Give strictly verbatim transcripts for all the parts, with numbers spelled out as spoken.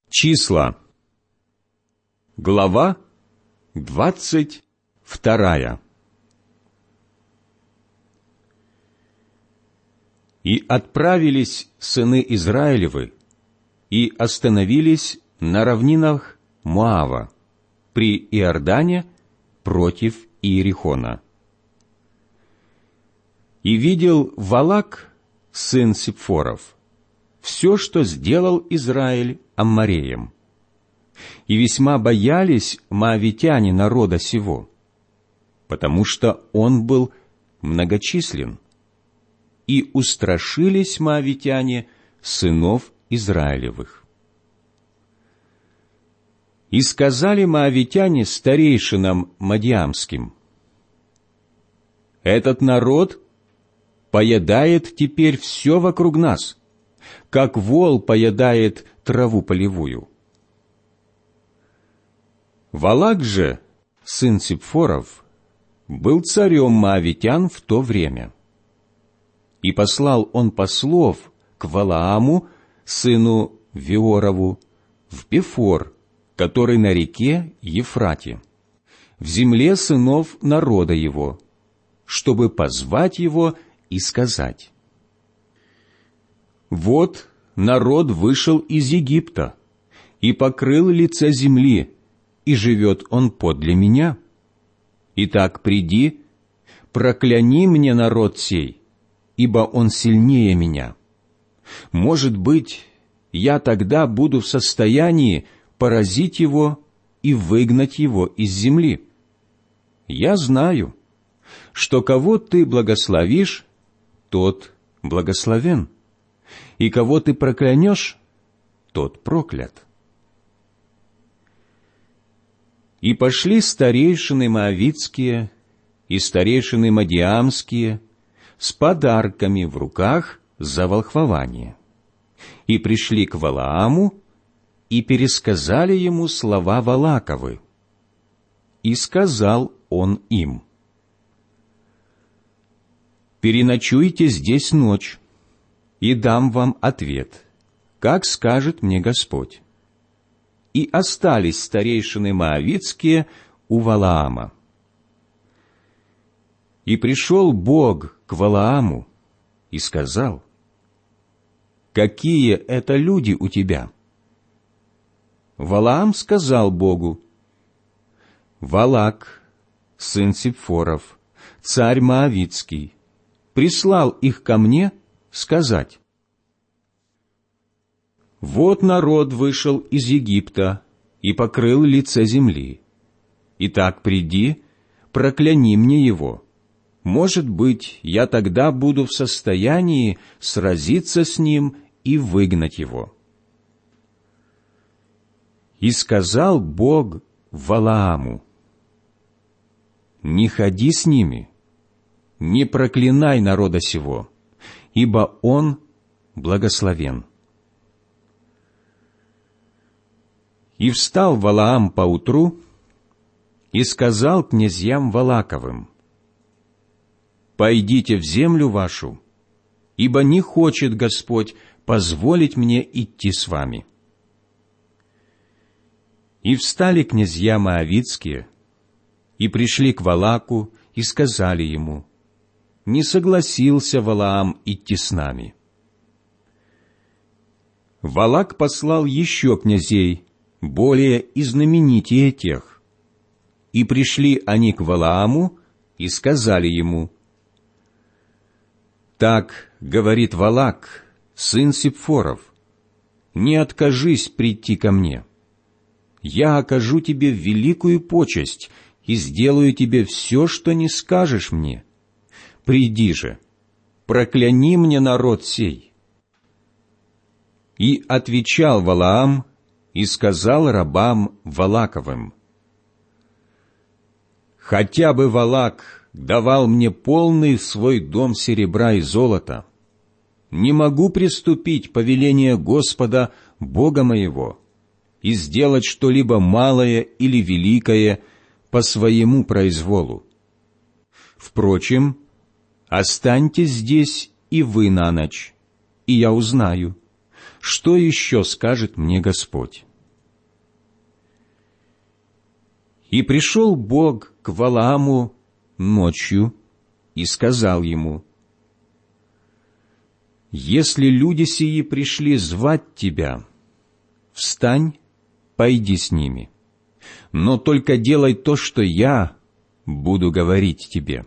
Числа. Глава двадцать вторая. И отправились сыны Израилевы, и остановились на равнинах Моава, при Иордане, против Иерихона. И видел Валак, сын Сипфоров, все, что сделал Израиль Аммореям. И весьма боялись моавитяне народа сего, потому что он был многочислен. И устрашились моавитяне сынов Израилевых. И сказали моавитяне старейшинам мадиамским: «Этот народ поедает теперь все вокруг нас, как вол поедает траву полевую». Валак же, сын Сипфоров, был царем моавитян в то время. И послал он послов к Валааму, сыну Веорову, в Пефор, который на реке Ефрате, в земле сынов народа его, чтобы позвать его и сказать: «Вот народ вышел из Египта и покрыл лице земли, и живет он подле меня. Итак, приди, прокляни мне народ сей, ибо он сильнее меня. Может быть, я тогда буду в состоянии поразить его и выгнать его из земли. Я знаю, что кого ты благословишь, тот благословен, и кого ты проклянешь, тот проклят». И пошли старейшины моавитские и старейшины мадиамские с подарками в руках за волхвование, и пришли к Валааму и пересказали ему слова Валаковы. И сказал он им: «Переночуйте здесь ночь, и дам вам ответ, как скажет мне Господь». И остались старейшины моавитские у Валаама. И пришел Бог к Валааму и сказал: «Какие это люди у тебя?» Валаам сказал Богу: «Валак, сын Сипфоров, царь моавитский, прислал их ко мне сказать: вот народ вышел из Египта и покрыл лице земли. Итак, приди, прокляни мне его. Может быть, я тогда буду в состоянии сразиться с ним и выгнать его». И сказал Бог Валааму: «Не ходи с ними, не проклинай народа сего, ибо он благословен». И встал Валаам поутру и сказал князьям Валаковым: «Пойдите в землю вашу, ибо не хочет Господь позволить мне идти с вами». И встали князья моавитские, и пришли к Валаку, и сказали ему: «Не согласился Валаам идти с нами». Валак послал еще князей, более и знаменитее тех. И пришли они к Валааму и сказали ему: «Так говорит Валак, сын Сипфоров, не откажись прийти ко мне. Я окажу тебе великую почесть и сделаю тебе все, что не скажешь мне. Приди же, прокляни мне народ сей». И отвечал Валаам и сказал рабам Валаковым: «Хотя бы Валак давал мне полный свой дом серебра и золота, не могу приступить повеление Господа, Бога моего, и сделать что-либо малое или великое по своему произволу. Впрочем, останьтесь здесь и вы на ночь, и я узнаю, что еще скажет мне Господь». И пришел Бог к Валааму ночью и сказал ему: «Если люди сии пришли звать тебя, встань, пойди с ними, но только делай то, что я буду говорить тебе».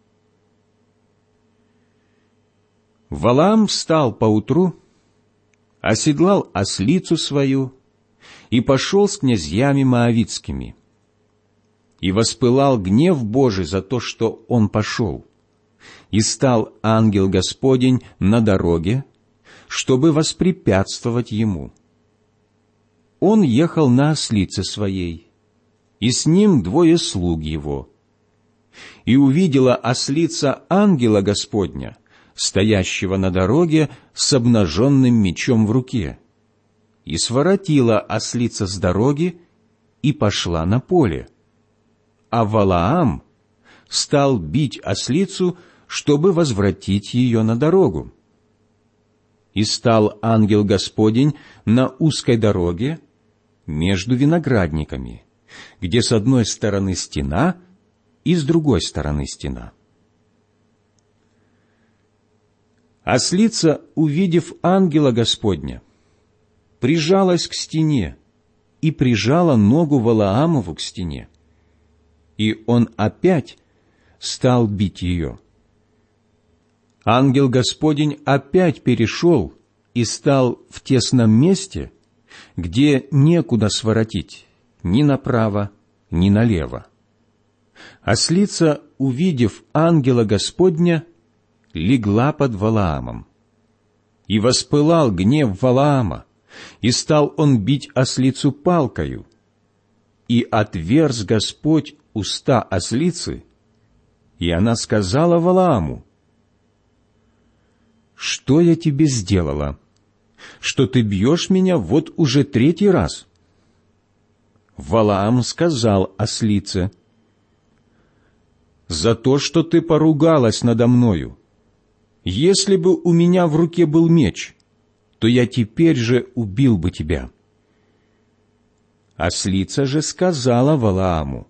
Валаам встал поутру, оседлал ослицу свою и пошел с князьями моавитскими. И воспылал гнев Божий за то, что он пошел, и стал ангел Господень на дороге, чтобы воспрепятствовать ему. Он ехал на ослице своей, и с ним двое слуг его. И увидела ослица ангела Господня, стоящего на дороге с обнаженным мечом в руке, и своротила ослица с дороги и пошла на поле. А Валаам стал бить ослицу, чтобы возвратить ее на дорогу. И стал ангел Господень на узкой дороге между виноградниками, где с одной стороны стена и с другой стороны стена. Ослица, увидев ангела Господня, прижалась к стене и прижала ногу Валаамову к стене. И он опять стал бить ее. Ангел Господень опять перешел и стал в тесном месте, где некуда своротить ни направо, ни налево. Ослица, увидев ангела Господня, легла под Валаамом. И воспылал гнев Валаама, и стал он бить ослицу палкою. И отверз Господь уста ослицы, и она сказала Валааму: «Что я тебе сделала, что ты бьешь меня вот уже третий раз?» Валаам сказал ослице: «За то, что ты поругалась надо мною. Если бы у меня в руке был меч, то я теперь же убил бы тебя». Ослица же сказала Валааму: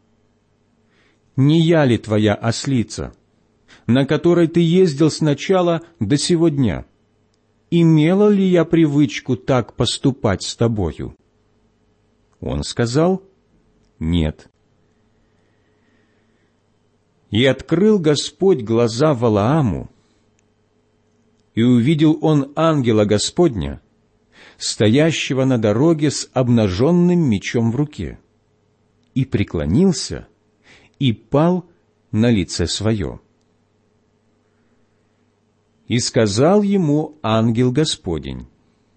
«Не я ли твоя ослица, на которой ты ездил сначала до сего дня? Имела ли я привычку так поступать с тобою?» Он сказал: «Нет». И открыл Господь глаза Валааму, и увидел он ангела Господня, стоящего на дороге с обнаженным мечом в руке, и преклонился, и пал на лице свое. И сказал ему ангел Господень: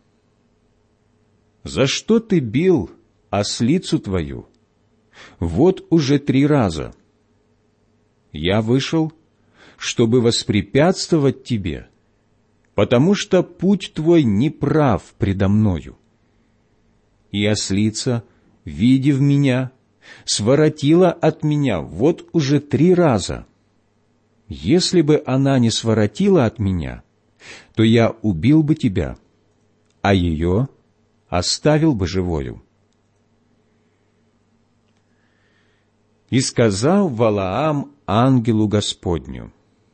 «За что ты бил ослицу твою? Вот уже три раза. Я вышел, чтобы воспрепятствовать тебе, потому что путь твой неправ предо мною. И ослица, видев меня, своротила от меня вот уже три раза. Если бы она не своротила от меня, то я убил бы тебя, а ее оставил бы живою». И сказал Валаам ангелу Господню: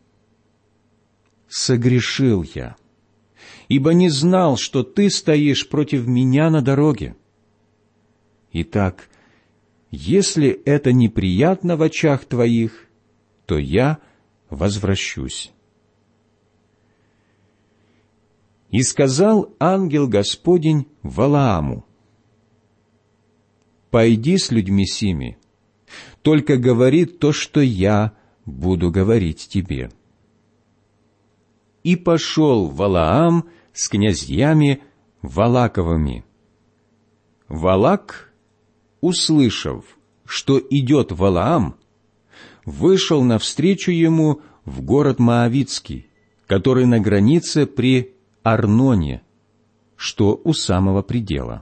«Согрешил я, ибо не знал, что ты стоишь против меня на дороге. Итак, если это неприятно в очах твоих, то я возвращусь». И сказал ангел Господень Валааму: «Пойди с людьми сими, только говори то, что я буду говорить тебе». И пошел Валаам с князьями Валаковыми. Валак, услышав, что идет Валаам, вышел навстречу ему в город Моавитский, который на границе при Арноне, что у самого предела.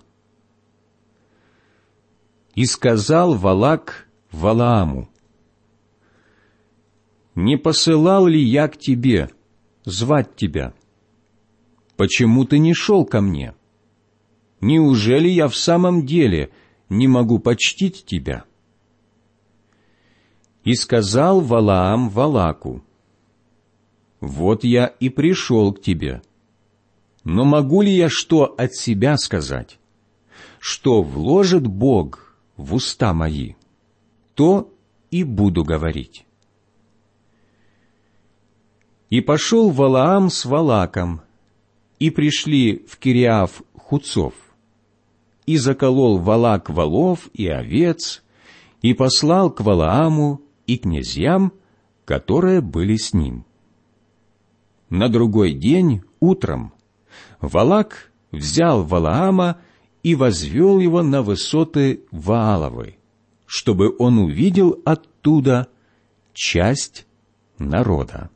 И сказал Валак Валааму: «Не посылал ли я к тебе звать тебя? Почему ты не шел ко мне? Неужели я в самом деле не могу почтить тебя?» И сказал Валаам Валаку: «Вот я и пришел к тебе. Но могу ли я что от себя сказать? Что вложит Бог в уста мои, то и буду говорить». И пошел Валаам с Валаком, и пришли в Кириаф-Хуцов. И заколол Валак волов и овец, и послал к Валааму и князьям, которые были с ним. На другой день утром Валак взял Валаама и возвел его на высоты Вааловы, чтобы он увидел оттуда часть народа.